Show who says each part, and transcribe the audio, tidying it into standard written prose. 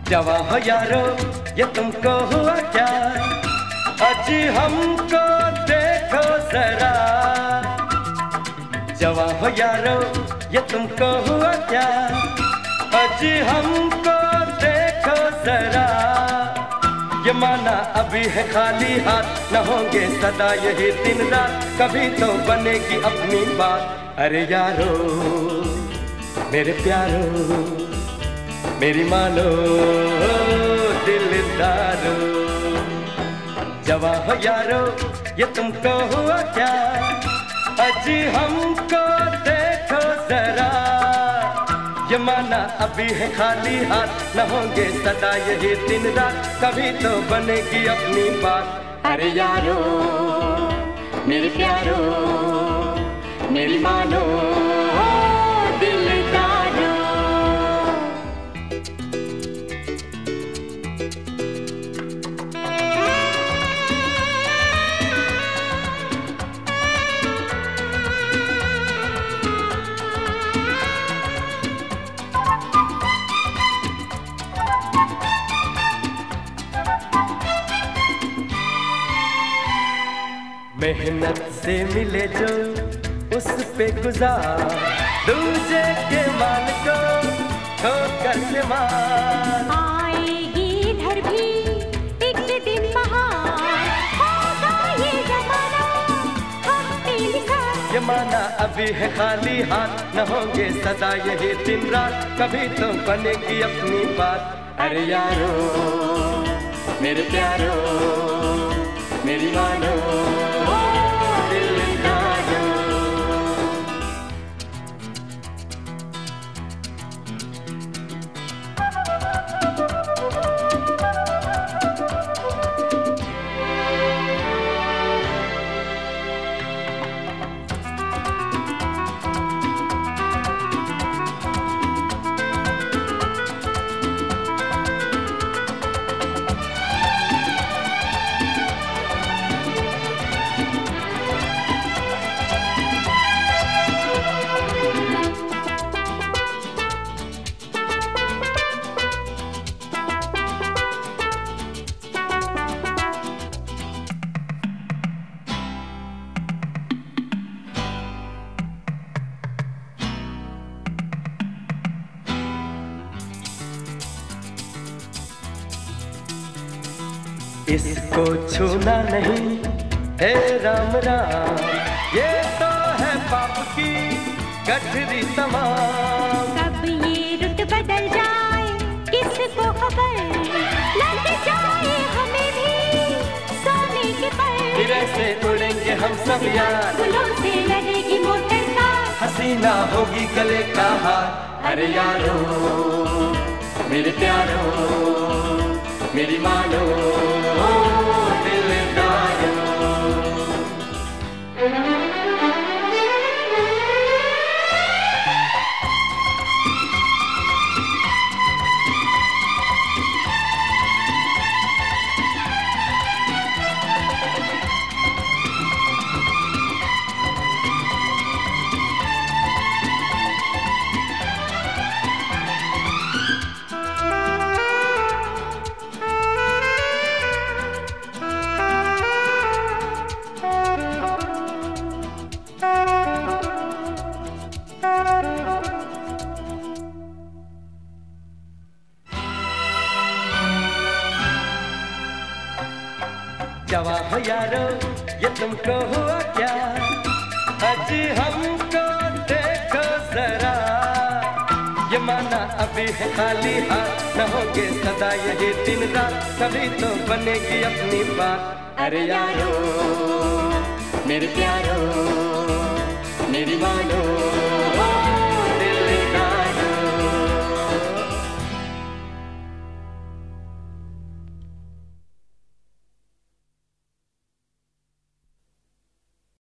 Speaker 1: जवां हो यारो ये तुमको हुआ क्या, अजी हमको देखो जरा। जवां हो यारो ये तुमको हुआ क्या, अजी हमको देखो जरा। ये माना अभी है खाली हाथ, न होंगे सदा यही दिन रात, कभी तो बनेगी अपनी बात। अरे यारो मेरे प्यारो मेरी मानो दिलदारो। जवां हो यारो ये तुमको हुआ क्या, अजी हमको देखो जरा। ये माना अभी है खाली हाथ, न होंगे सदा यही दिन रात, कभी तो बनेगी अपनी बात।
Speaker 2: अरे यारो मेरे प्यारो मेरी मानो दिलदारो।
Speaker 1: मेहनत से मिले जो उस पे गुजार, दूजे के माल को ठोकर से मार।
Speaker 2: आएगी इधर भी एक दिन बहार, होगा ये जमाना हम पे लिखा।
Speaker 1: ये माना अभी है खाली हाथ, न होंगे सदा यही दिन रात, कभी तो बनेगी अपनी बात।
Speaker 2: अरे यारो मेरे प्यारो मेरी मानो दिलदारो।
Speaker 1: इसको छूना नहीं है राम राम, ये तो है पाप की गठरी तमाम।
Speaker 2: कब ये रुत बदल जाए किसको खबर, लग जाए हमें भी सोने के पर।
Speaker 1: फिर ऐसे उड़ेंगे हम सब यार,
Speaker 2: फूलों से लगेगी मोटर कार,
Speaker 1: हसीना होगी गले का हार। अरे यारो मेरे प्यारो मेरी मानो दिलदारो। जवां हो यारो ये तुमको हुआ क्या, अजी हमको देखो जरा। ये माना अभी है खाली हाथ, न होंगे सदा यही दिन रात, कभी तो बनेगी अपनी बात।
Speaker 2: अरे यारो मेरे प्यारो